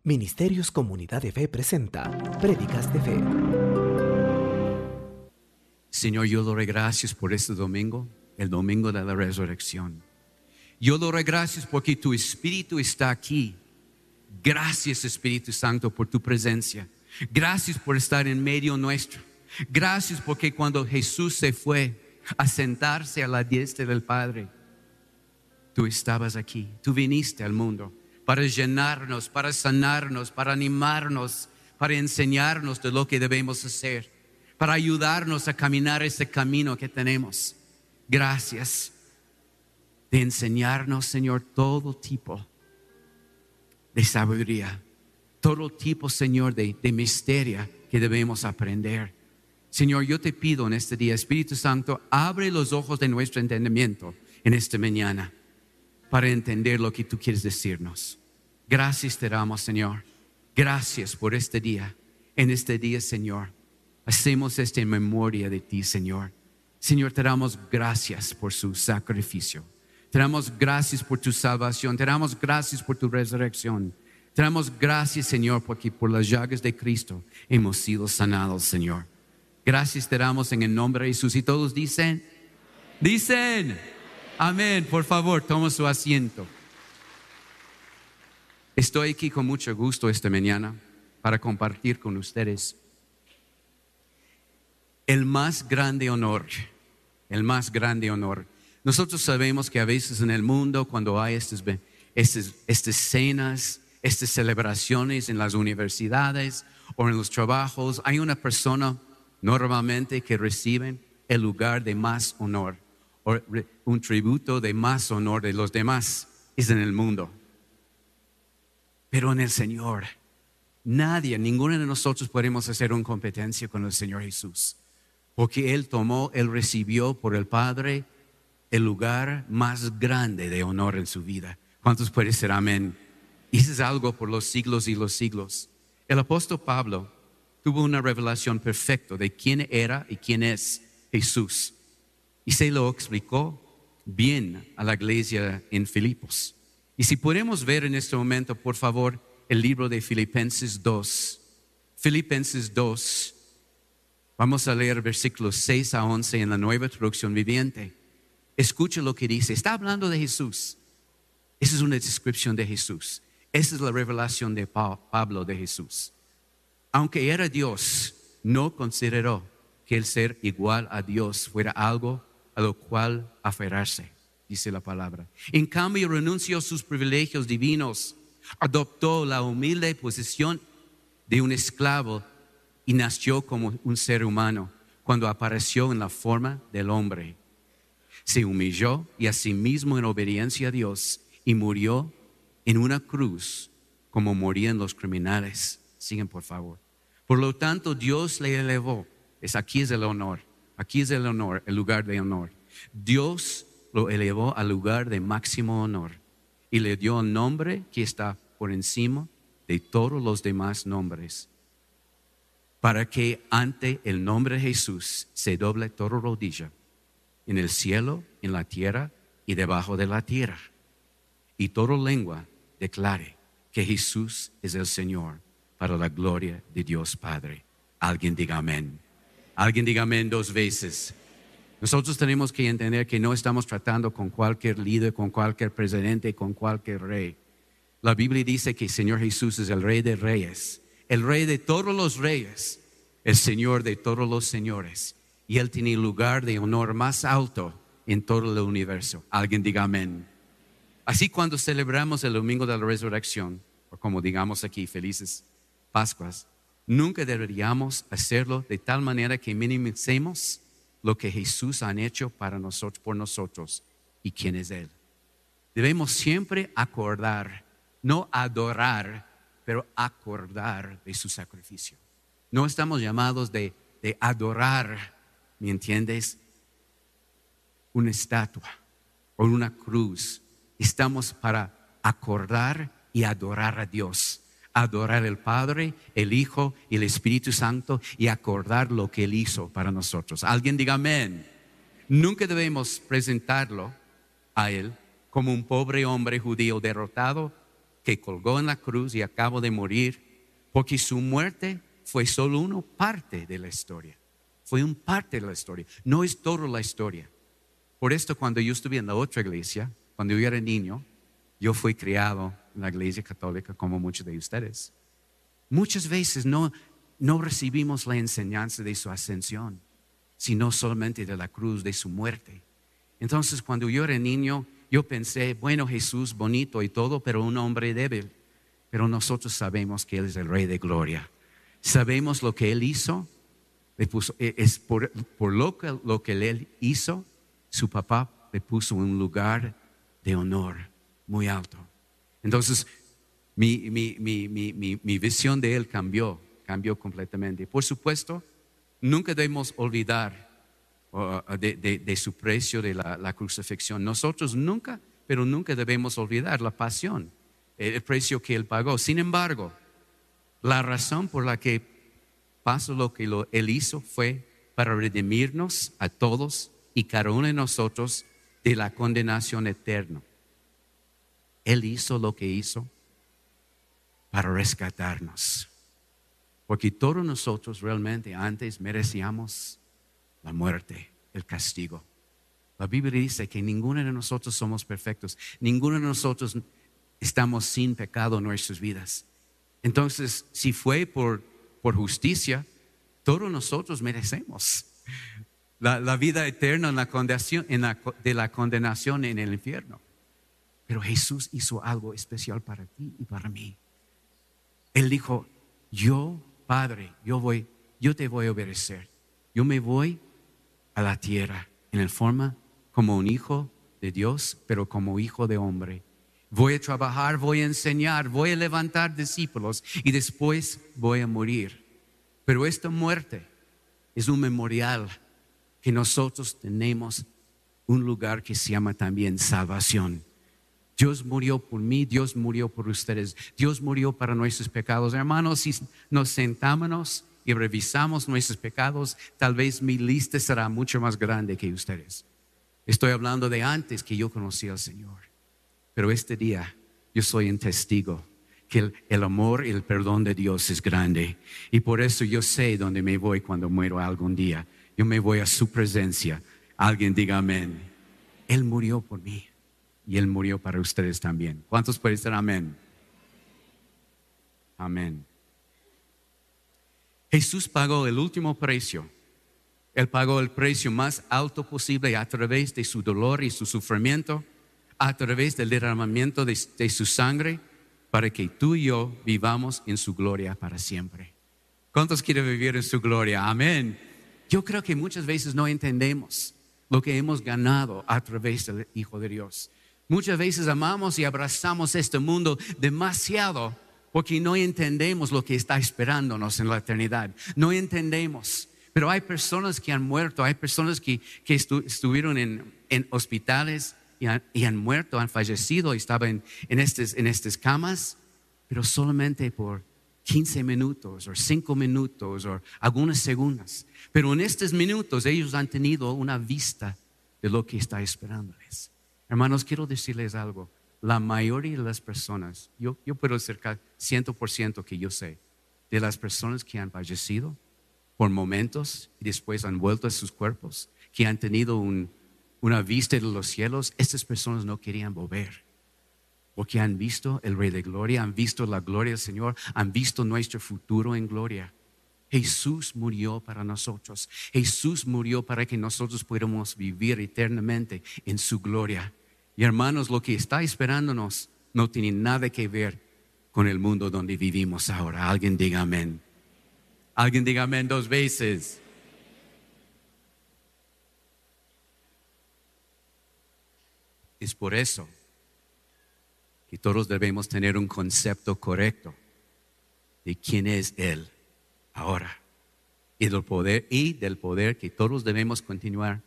Ministerios Comunidad de Fe presenta Prédicas de Fe. Señor, yo doy gracias por este domingo, el domingo de la resurrección. Yo doy gracias porque tu Espíritu está aquí. Gracias, Espíritu Santo, por tu presencia. Gracias por estar en medio nuestro. Gracias porque cuando Jesús se fue a sentarse a la diestra del Padre, tú estabas aquí. Tú viniste al mundo para llenarnos, para sanarnos, para animarnos, para enseñarnos de lo que debemos hacer, para ayudarnos a caminar este camino que tenemos. Gracias de enseñarnos, Señor, todo tipo de sabiduría, todo tipo, Señor, de misterio que debemos aprender. Señor, yo te pido en este día, Espíritu Santo, abre los ojos de nuestro entendimiento en esta mañana para entender lo que tú quieres decirnos. Gracias te damos, Señor. Gracias por este día. En este día, Señor, hacemos esto en memoria de ti, Señor. Señor, te damos gracias por su sacrificio. Te damos gracias por tu salvación. Te damos gracias por tu resurrección. Te damos gracias, Señor, porque por las llagas de Cristo hemos sido sanados, Señor. Gracias te damos en el nombre de Jesús. Y todos dicen, amén. Por favor, toma su asiento. Estoy aquí con mucho gusto esta mañana para compartir con ustedes el más grande honor. Nosotros sabemos que a veces en el mundo, cuando hay estas cenas, estas celebraciones en las universidades o en los trabajos, hay una persona normalmente que recibe el lugar de más honor o un tributo de más honor de los demás. Es en el mundo. Pero en el Señor, ninguno de nosotros podemos hacer una competencia con el Señor Jesús. Porque Él recibió por el Padre el lugar más grande de honor en su vida. ¿Cuántos pueden decir amén? Y eso es algo por los siglos y los siglos. El apóstol Pablo tuvo una revelación perfecta de quién era y quién es Jesús. Y se lo explicó bien a la iglesia en Filipos. Y si podemos ver en este momento, por favor, el libro de Filipenses 2. Filipenses 2. Vamos a leer versículos 6 a 11 en la Nueva Traducción Viviente. Escucha lo que dice. Está hablando de Jesús. Esa es una descripción de Jesús. Esa es la revelación de Pablo de Jesús. Aunque era Dios, no consideró que el ser igual a Dios fuera algo a lo cual aferrarse, dice la palabra. En cambio, renunció a sus privilegios divinos, adoptó la humilde posición de un esclavo y nació como un ser humano cuando apareció en la forma del hombre. Se humilló y a sí mismo en obediencia a Dios y murió en una cruz como morían los criminales. Sigan, por favor. Por lo tanto, Dios le elevó. Aquí es el honor, el lugar de honor. Dios lo elevó al lugar de máximo honor y le dio un nombre que está por encima de todos los demás nombres, para que ante el nombre de Jesús se doble toda rodilla, en el cielo, en la tierra y debajo de la tierra, y toda lengua declare que Jesús es el Señor, para la gloria de Dios Padre. Alguien diga amén. Alguien diga amén 2 veces. Nosotros tenemos que entender que no estamos tratando con cualquier líder, con cualquier presidente, con cualquier rey. La Biblia dice que el Señor Jesús es el Rey de Reyes, el Rey de todos los reyes, el Señor de todos los señores. Y Él tiene el lugar de honor más alto en todo el universo. Alguien diga amén. Así cuando celebramos el domingo de la resurrección, o como digamos aquí, felices Pascuas, nunca deberíamos hacerlo de tal manera que minimicemos lo que Jesús ha hecho para nosotros, por nosotros y quién es Él. Debemos siempre acordar, no adorar, pero acordar de su sacrificio. No estamos llamados de adorar, ¿me entiendes? Una estatua o una cruz. Estamos para acordar y adorar a Dios. Adorar al Padre, el Hijo y el Espíritu Santo y acordar lo que Él hizo para nosotros. Alguien diga amén. Nunca debemos presentarlo a Él como un pobre hombre judío derrotado que colgó en la cruz y acabó de morir, porque su muerte fue solo una parte de la historia. Fue un parte de la historia, no es toda la historia. Por esto, cuando yo estuve en la otra iglesia, cuando yo era niño, yo fui criado en la iglesia católica como muchos de ustedes. Muchas veces no recibimos la enseñanza de su ascensión, sino solamente de la cruz, de su muerte. Entonces, cuando yo era niño, yo pensé, bueno, Jesús bonito y todo, pero un hombre débil. Pero nosotros sabemos que Él es el Rey de Gloria. Sabemos lo que Él hizo. Es por lo que Él hizo, su papá le puso un lugar de honor muy alto. Entonces, mi visión de Él cambió completamente. Por supuesto, nunca debemos olvidar de su precio de la crucifixión. Nosotros nunca debemos olvidar la pasión, el precio que Él pagó. Sin embargo, la razón por la que pasó lo que Él hizo fue para redimirnos a todos y cada uno de nosotros de la condenación eterna. Él hizo lo que hizo para rescatarnos, porque todos nosotros realmente antes merecíamos la muerte, el castigo. La Biblia dice que ninguno de nosotros somos perfectos, ninguno de nosotros estamos sin pecado en nuestras vidas. Entonces, si fue por justicia, todos nosotros merecemos la vida eterna de la condenación en el infierno. Pero Jesús hizo algo especial para ti y para mí. Él dijo, yo, Padre, yo te voy a obedecer. Yo me voy a la tierra en la forma como un hijo de Dios, pero como hijo de hombre. Voy a trabajar, voy a enseñar, voy a levantar discípulos y después voy a morir. Pero esta muerte es un memorial que nosotros tenemos un lugar que se llama también salvación. Dios murió por mí, Dios murió por ustedes, Dios murió para nuestros pecados. Hermanos, si nos sentamos y revisamos nuestros pecados, tal vez mi lista será mucho más grande que ustedes. Estoy hablando de antes que yo conocí al Señor. Pero este día yo soy un testigo que el amor y el perdón de Dios es grande. Y por eso yo sé dónde me voy cuando muero algún día. Yo me voy a su presencia. Alguien diga amén. Él murió por mí y Él murió para ustedes también. ¿Cuántos pueden decir amén? Amén. Jesús pagó el último precio. Él pagó el precio más alto posible a través de su dolor y su sufrimiento, a través del derramamiento de su sangre, para que tú y yo vivamos en su gloria para siempre. ¿Cuántos quieren vivir en su gloria? Amén. Yo creo que muchas veces no entendemos lo que hemos ganado a través del Hijo de Dios. Muchas veces amamos y abrazamos este mundo demasiado porque no entendemos lo que está esperándonos en la eternidad. No entendemos. Pero hay personas que han muerto, hay personas que estuvieron en hospitales y han muerto, han fallecido y estaban en estas camas, pero solamente por 15 minutos o 5 minutos o algunos segundos. Pero en estos minutos ellos han tenido una vista de lo que está esperándoles. Hermanos, quiero decirles algo. La mayoría de las personas, yo puedo acercar 100% que yo sé, de las personas que han fallecido por momentos y después han vuelto a sus cuerpos, que han tenido una vista de los cielos, estas personas no querían volver. Porque han visto el Rey de Gloria, han visto la gloria del Señor, han visto nuestro futuro en gloria. Jesús murió para nosotros. Jesús murió para que nosotros pudiéramos vivir eternamente en su gloria. Y hermanos, lo que está esperándonos no tiene nada que ver con el mundo donde vivimos ahora. Alguien diga amén. Alguien diga amén 2 veces. Es por eso que todos debemos tener un concepto correcto de quién es Él ahora y del poder que todos debemos continuar.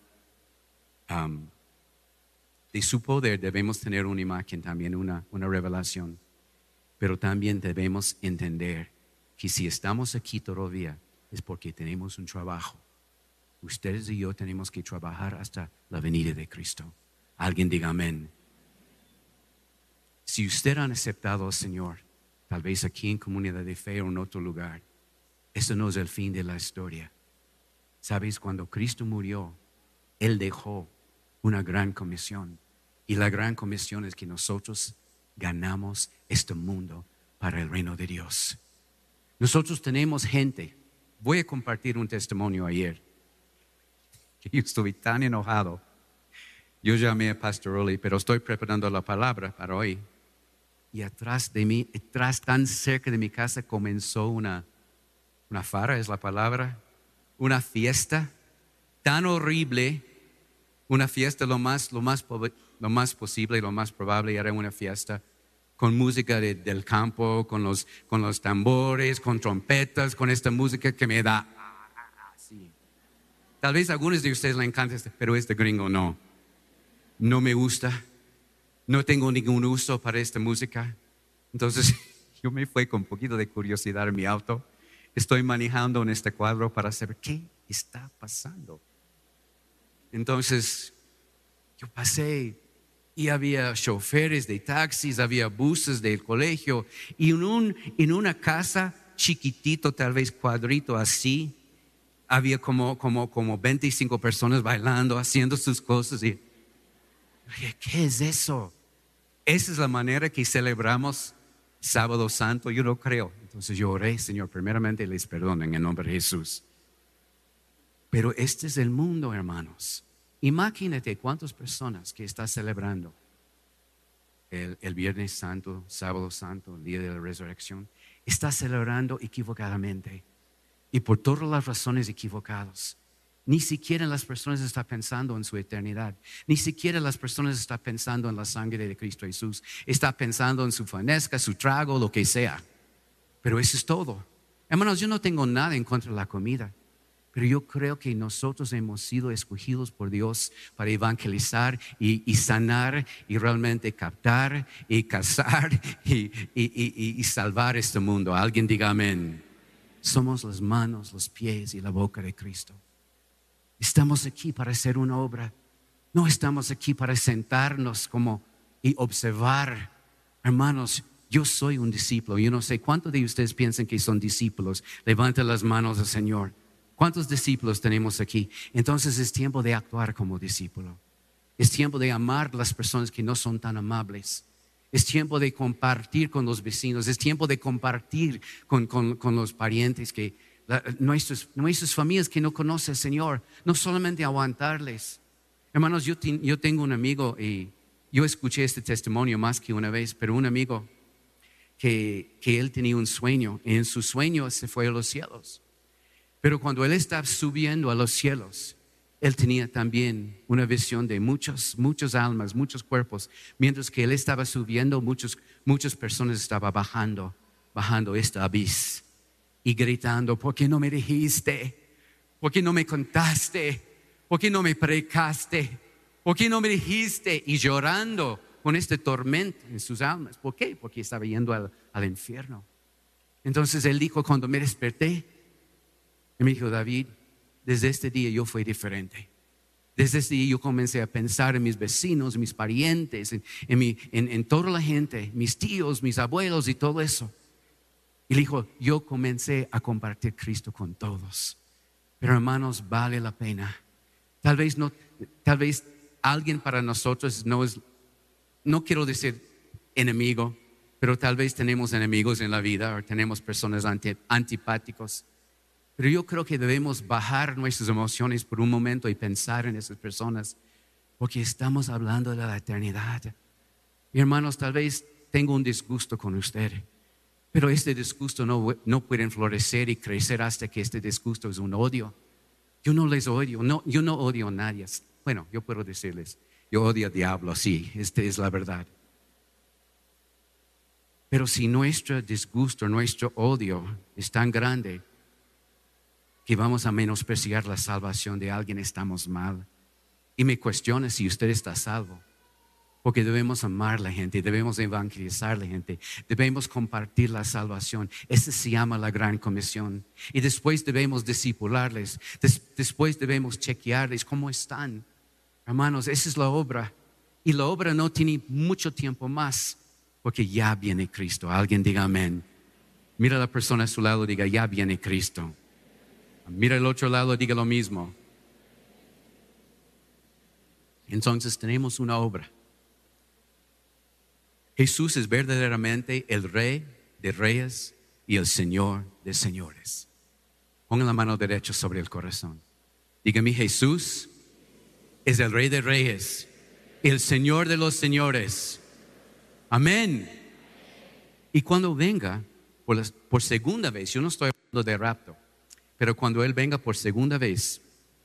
De su poder debemos tener una imagen también, una revelación, pero también debemos entender que si estamos aquí todavía es porque tenemos un trabajo. Ustedes y yo tenemos que trabajar hasta la venida de Cristo. Alguien diga amén. Si usted ha aceptado al Señor, tal vez aquí en Comunidad de Fe o en otro lugar, eso no es el fin de la historia. Sabes, cuando Cristo murió, Él dejó una gran comisión. Y la gran comisión es que nosotros ganamos este mundo para el reino de Dios. Nosotros tenemos gente. Voy a compartir un testimonio ayer. Que yo estuve tan enojado. Yo llamé a Pastor Oli, pero estoy preparando la palabra para hoy. Y atrás de mí, tan cerca de mi casa, comenzó una farra, es la palabra, una fiesta tan horrible, una fiesta lo más posible, lo más probable era una fiesta con música del campo, con los tambores, con trompetas, con esta música que me da así. Tal vez a algunos de ustedes les encanta, pero este gringo no me gusta, no tengo ningún uso para esta música. Entonces yo me fui con un poquito de curiosidad en mi auto. Estoy manejando en este cuadro para saber qué está pasando. Entonces yo pasé y había choferes de taxis, había buses del colegio y en una casa chiquitito, tal vez cuadrito así, había como 25 personas bailando, haciendo sus cosas. Y dije, ¿qué es eso? Esa es la manera que celebramos Sábado Santo. Yo no creo. Entonces yo oré, Señor, primeramente les perdono en el nombre de Jesús. Pero este es el mundo, hermanos. Imagínate cuántas personas que están celebrando el Viernes Santo, Sábado Santo, el Día de la Resurrección, está celebrando equivocadamente y por todas las razones equivocadas. Ni siquiera las personas están pensando en su eternidad. Ni siquiera las personas están pensando en la sangre de Cristo Jesús. Está pensando en su fanesca, su trago, lo que sea. Pero eso es todo. Hermanos, yo no tengo nada en contra de la comida. Pero yo creo que nosotros hemos sido escogidos por Dios para evangelizar y sanar y realmente captar y casar y salvar este mundo. Alguien diga amén. Somos las manos, los pies y la boca de Cristo. Estamos aquí para hacer una obra. No estamos aquí para sentarnos y observar. Hermanos, yo soy un discípulo. Yo no sé cuántos de ustedes piensan que son discípulos. Levanten las manos al Señor. ¿Cuántos discípulos tenemos aquí? Entonces es tiempo de actuar como discípulo. Es tiempo de amar a las personas que no son tan amables. Es tiempo de compartir con los vecinos. Es tiempo de compartir con los parientes nuestras familias que no conocen al Señor. No solamente aguantarles. Hermanos, yo tengo un amigo y yo escuché este testimonio más que una vez, pero un amigo que él tenía un sueño y en su sueño se fue a los cielos. Pero cuando él estaba subiendo a los cielos, él tenía también una visión de muchas almas, muchos cuerpos. Mientras que él estaba subiendo, muchas personas estaban bajando este abismo y gritando, ¿por qué no me dijiste? ¿Por qué no me contaste? ¿Por qué no me predicaste? ¿Por qué no me dijiste? Y llorando con este tormento en sus almas. ¿Por qué? Porque estaba yendo al infierno. Entonces él dijo, cuando me desperté, y me dijo, David, desde este día yo fui diferente. Desde este día yo comencé a pensar en mis vecinos, mis parientes, en toda la gente, mis tíos, mis abuelos y todo eso. Y le dijo, yo comencé a compartir Cristo con todos. Pero hermanos, vale la pena. Tal vez alguien para nosotros no quiero decir enemigo, pero tal vez tenemos enemigos en la vida o tenemos personas antipáticos. Pero yo creo que debemos bajar nuestras emociones por un momento y pensar en esas personas, porque estamos hablando de la eternidad. Y hermanos, tal vez tengo un disgusto con usted, pero este disgusto no puede florecer y crecer hasta que este disgusto es un odio. Yo no les odio, yo no odio a nadie. Bueno, yo puedo decirles, yo odio al diablo, sí, esta es la verdad. Pero si nuestro disgusto, nuestro odio es tan grande que vamos a menospreciar la salvación de alguien, estamos mal. Y me cuestiona si usted está salvo. Porque debemos amar a la gente, debemos evangelizar a la gente, debemos compartir la salvación. Eso se llama la gran comisión. Y después debemos discipularles, después debemos chequearles cómo están. Hermanos, esa es la obra. Y la obra no tiene mucho tiempo más. Porque ya viene Cristo. Alguien diga amén. Mira a la persona a su lado, diga, ya viene Cristo. Mira al otro lado, diga lo mismo. Entonces tenemos una obra. Jesús es verdaderamente el Rey de Reyes y el Señor de Señores. Pongan la mano derecha sobre el corazón. Dígame, Jesús es el Rey de Reyes y el Señor de los Señores. Amén. Y cuando venga por segunda vez, yo no estoy hablando de rapto, pero cuando Él venga por segunda vez,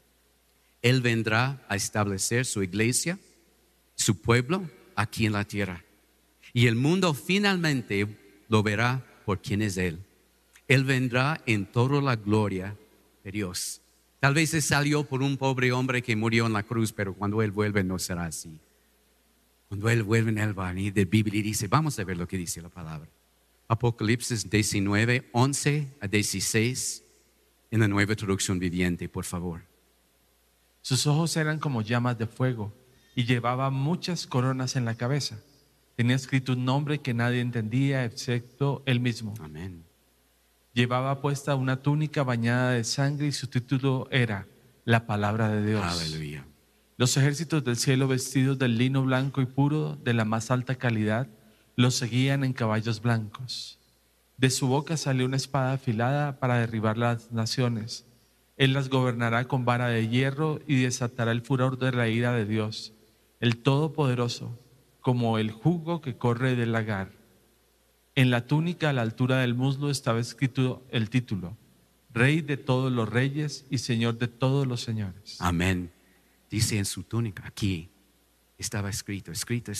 Él vendrá a establecer su iglesia, su pueblo aquí en la tierra. Y el mundo finalmente lo verá por quién es Él. Él vendrá en toda la gloria de Dios. Tal vez se salió por un pobre hombre que murió en la cruz, pero cuando Él vuelve no será así. Cuando Él vuelve, Él va a venir de Biblia y dice, vamos a ver lo que dice la palabra. Apocalipsis 19, 11 a 16, en la Nueva Traducción Viviente, por favor. Sus ojos eran como llamas de fuego y llevaba muchas coronas en la cabeza. Tenía escrito un nombre que nadie entendía excepto él mismo. Amén. Llevaba puesta una túnica bañada de sangre y su título era La Palabra de Dios. Aleluya. Los ejércitos del cielo, vestidos de lino blanco y puro de la más alta calidad, los seguían en caballos blancos. De su boca salió una espada afilada para derribar las naciones. Él las gobernará con vara de hierro y desatará el furor de la ira de Dios, el Todopoderoso, como el jugo que corre del lagar. En la túnica a la altura del muslo estaba escrito el título: Rey de todos los reyes y Señor de todos los señores. Amén. Dice en su túnica, aquí estaba escrito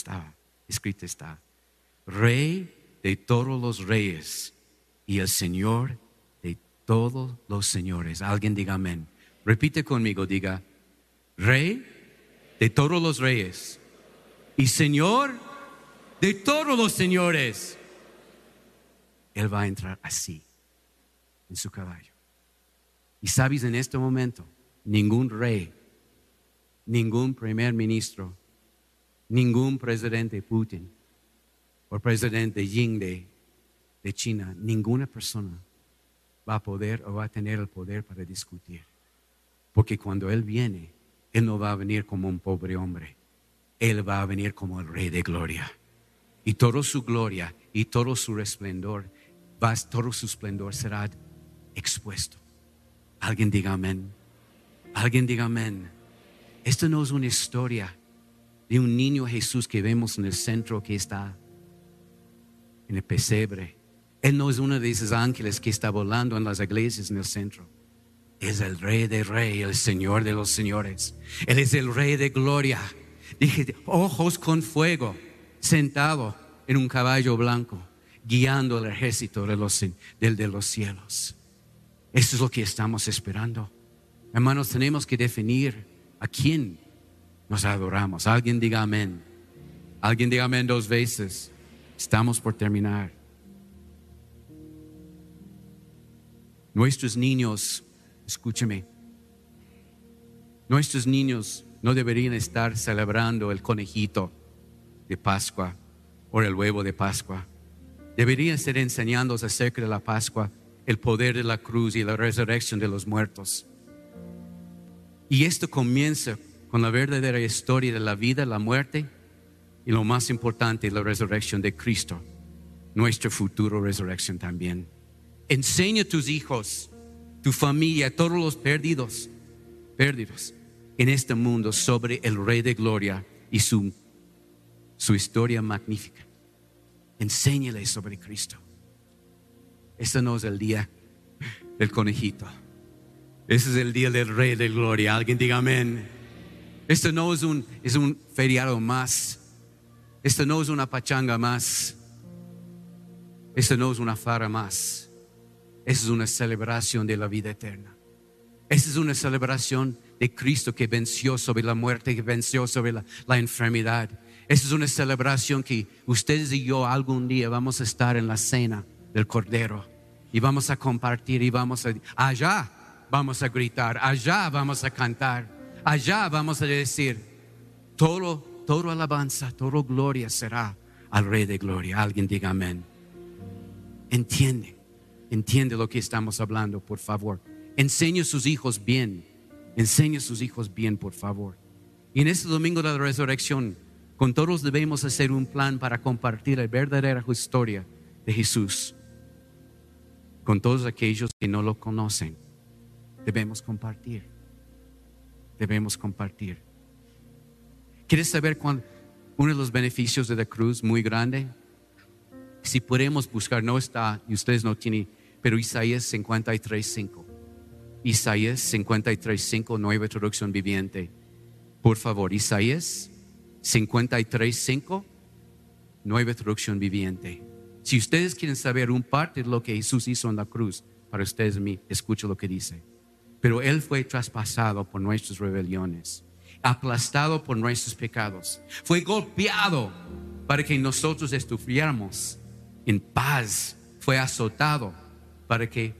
está. Rey de todos los reyes y el Señor de todos los señores. Alguien diga amén. Repite conmigo, diga, Rey de todos los reyes y Señor de todos los señores. Él va a entrar así, en su caballo. Y sabes, en este momento, ningún rey, ningún primer ministro, ningún presidente Putin o presidente Xi de China, ninguna persona va a poder o va a tener el poder para discutir. Porque cuando Él viene, Él no va a venir como un pobre hombre. Él va a venir como el Rey de Gloria. Y toda su gloria y todo su esplendor, todo su esplendor será expuesto. Alguien diga amén. Alguien diga amén. Esta no es una historia de un niño Jesús que vemos en el centro que está en el pesebre. Él no es uno de esos ángeles que está volando en las iglesias en el centro. Es el Rey de Reyes, el Señor de los señores. Él es el Rey de Gloria. Dije, ojos con fuego, sentado en un caballo blanco, guiando el ejército de los cielos. Eso es lo que estamos esperando. Hermanos, tenemos que definir a quién nos adoramos. Alguien diga amén. Alguien diga amén 2 veces. Estamos por terminar. Nuestros niños, escúcheme, nuestros niños no deberían estar celebrando el conejito de Pascua o el huevo de Pascua. Deberían estar enseñándonos acerca de la Pascua, el poder de la cruz y la resurrección de los muertos. Y esto comienza con la verdadera historia de la vida, la muerte y lo más importante, la resurrección de Cristo, nuestra futura resurrección también. Enseña a tus hijos, tu familia, todos los perdidos en este mundo sobre el Rey de Gloria y su historia magnífica. Enséñales sobre Cristo. Este no es el día del conejito. Este es el día del Rey de Gloria. Alguien diga amén. Este no es un feriado más. Este no es una pachanga más. Este no es una farra más. Esta es una celebración de la vida eterna. Esta es una celebración de Cristo que venció sobre la muerte, que venció sobre la enfermedad. Esta es una celebración que ustedes y yo algún día vamos a estar en la cena del Cordero y vamos a compartir y allá vamos a gritar, allá vamos a cantar, allá vamos a decir, todo alabanza, toda gloria será al Rey de Gloria. Alguien diga amén. Entiende lo que estamos hablando, por favor. Enseñe a sus hijos bien. Enseñe a sus hijos bien, por favor. Y en este domingo de la resurrección, con todos debemos hacer un plan para compartir la verdadera historia de Jesús. Con todos aquellos que no lo conocen, debemos compartir. Debemos compartir. ¿Quieres saber uno de los beneficios de la cruz muy grande? Si podemos buscar, no está, y ustedes no tienen, pero Isaías 53:5. Isaías 53:5, nueva traducción viviente. Por favor, Isaías 53:5, nueva traducción viviente. Si ustedes quieren saber un parte de lo que Jesús hizo en la cruz, para ustedes, escuchen lo que dice. Pero Él fue traspasado por nuestras rebeliones, aplastado por nuestros pecados. Fue golpeado para que nosotros estuviéramos en paz. Fue azotado para que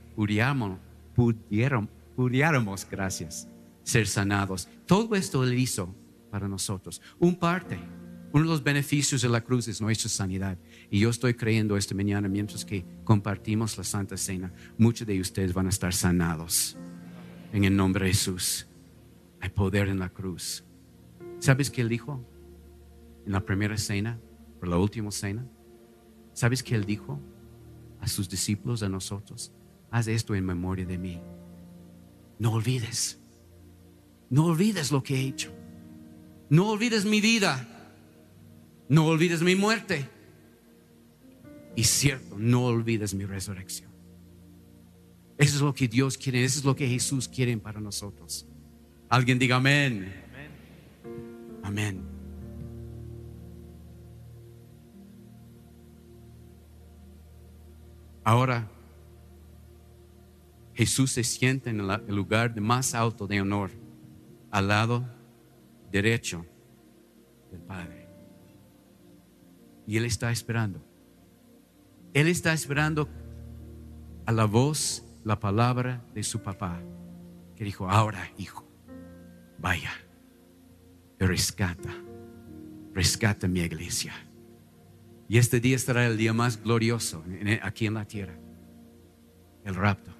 pudiéramos, gracias, ser sanados. Todo esto Él hizo para nosotros. Uno de los beneficios de la cruz es nuestra sanidad. Y yo estoy creyendo esta mañana, mientras que compartimos la Santa Cena, muchos de ustedes van a estar sanados. En el nombre de Jesús. Hay poder en la cruz. ¿Sabes qué Él dijo en la primera cena, o la última cena? ¿Sabes qué Él dijo a sus discípulos, a nosotros? Haz esto en memoria de mí. No olvides lo que he hecho. No olvides mi vida. No olvides mi muerte. Y cierto, no olvides mi resurrección. Eso es lo que Dios quiere, eso es lo que Jesús quiere para nosotros. Alguien diga amén. Amén. Ahora, Jesús se sienta en el lugar más alto de honor, al lado derecho del Padre. Y Él está esperando. Él está esperando a la voz, la palabra de su papá, que dijo: ahora, hijo, vaya y rescata mi iglesia. Y este día será el día más glorioso aquí en la tierra, el rapto.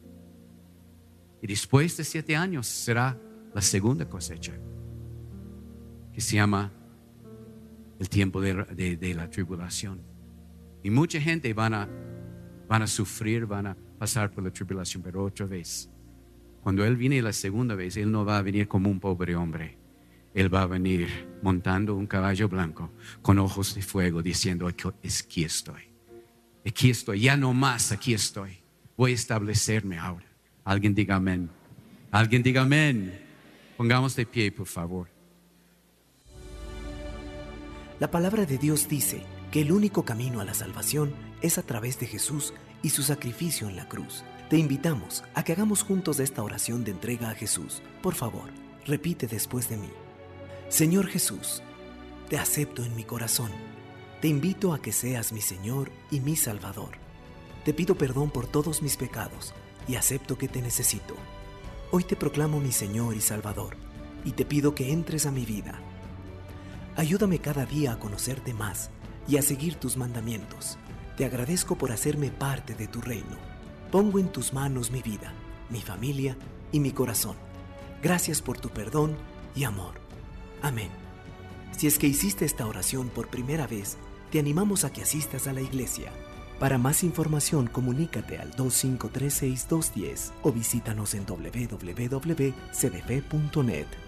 Y después de 7 años será la segunda cosecha, que se llama el tiempo de la tribulación. Y mucha gente van a sufrir, van a pasar por la tribulación, pero otra vez, cuando Él viene la segunda vez, Él no va a venir como un pobre hombre. Él va a venir montando un caballo blanco, con ojos de fuego, diciendo: aquí estoy, ya no más, aquí estoy. Voy a establecerme ahora. Alguien diga amén. Alguien diga amén. Pongamos de pie, por favor. La palabra de Dios dice que el único camino a la salvación es a través de Jesús y su sacrificio en la cruz. Te invitamos a que hagamos juntos esta oración de entrega a Jesús. Por favor, repite después de mí. Señor Jesús, te acepto en mi corazón. Te invito a que seas mi Señor y mi Salvador. Te pido perdón por todos mis pecados y acepto que te necesito. Hoy te proclamo mi Señor y Salvador y te pido que entres a mi vida. Ayúdame cada día a conocerte más y a seguir tus mandamientos. Te agradezco por hacerme parte de tu reino. Pongo en tus manos mi vida, mi familia y mi corazón. Gracias por tu perdón y amor. Amén. Si es que hiciste esta oración por primera vez, te animamos a que asistas a la iglesia. Para más información, comunícate al 2536-210 o visítanos en www.cdf.net.